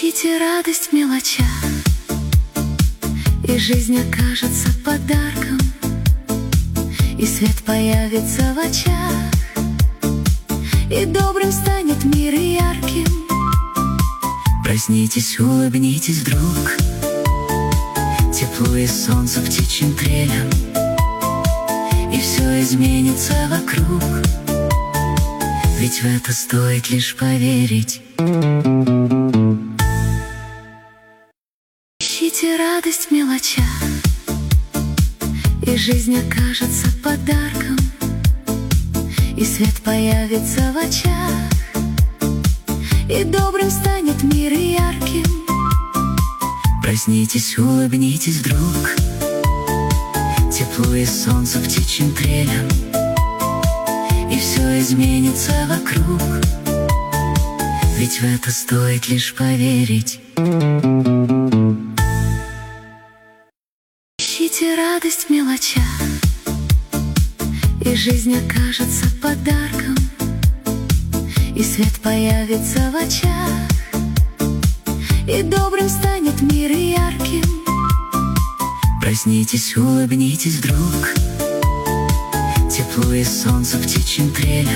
Ищите радость в мелочах, и жизнь окажется подарком, и свет появится в очах, и добрым станет мир и ярким. Проснитесь, улыбнитесь вдруг, тепло и солнце птичьим трелям, и все изменится вокруг, ведь в это стоит лишь поверить. Ищите радость в мелочах, и жизнь окажется подарком, и свет появится в очах, и добрым станет мир и ярким. Проснитесь, улыбнитесь вдруг, тепло и солнце птичьим трелям, и все изменится вокруг, ведь в это стоит лишь поверить. Ищите радость в мелочах, и жизнь окажется подарком, и свет появится в очах, и добрым станет мир и ярким. Проснитесь, улыбнитесь вдруг, тепло и солнце птичьим трелям,